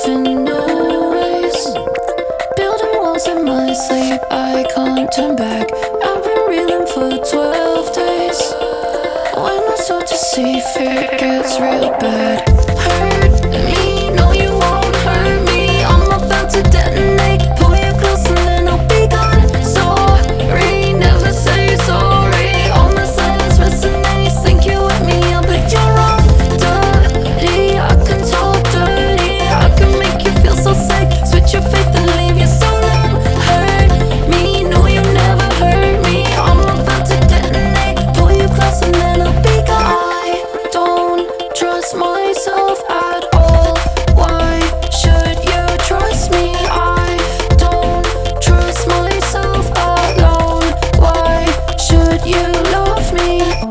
in new ways, building walls in my sleep. I can't turn back. I've been reeling for 12 days. When I start to see fear, it gets real bad. Hurt me, no you won't hurt me. I'm about to detonate. Pull you close and then I'll be gone. Sorry, never say sorry. All my silence resonates. Think you with me, but you're wrong. Dirty, I can talk dirty. I can make you feel so safe. Switch your faith and leave you so long. Hurt me, no you never hurt me. I'm about to detonate. Pull you close and then I'll be gone. I don't trust myself at all. Why should you trust me? I don't trust myself alone. Why should you love me?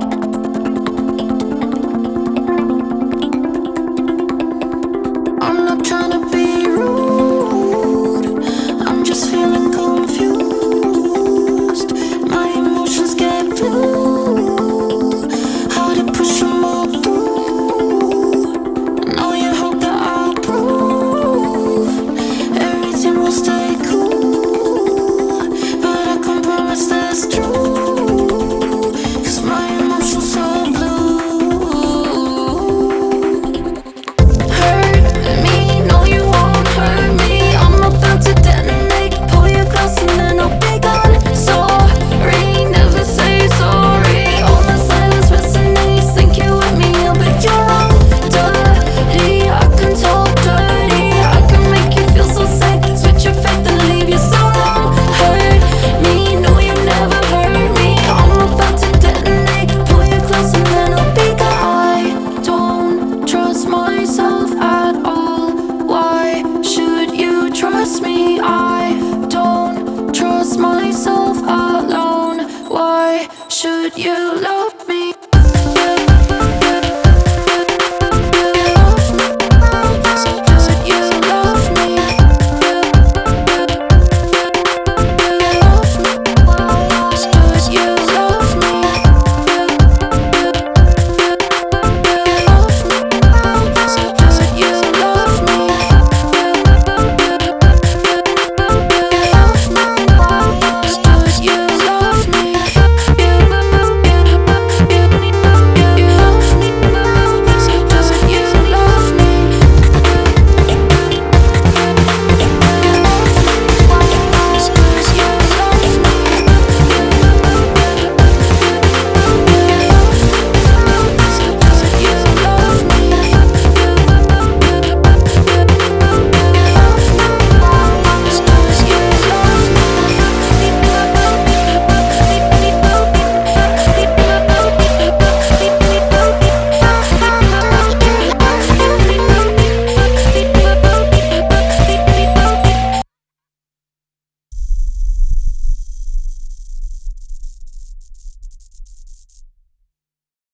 I'm not trying to be rude, I'm just feeling confused. My emotions get blue, hard to push them all through. Now you hope that I'll prove everything will stay cool, but I can't promise that's true, 'cause my emotions so blue. Hurt me, no you won't hurt me. I'm about to detonate. Pull you close and then I'll be gone. Sorry, never say sorry. All my silence resonates. Think you with me, but you're wrong. Dirty, I can talk dirty. I can make you feel so safe. Switch your faith and leave you so long. Hurt me, no you never hurt me. I'm about to detonate. Pull you close and then I'll be gone. I don't trust myself at all. Why should you trust me? I don't trust myself alone. Why should you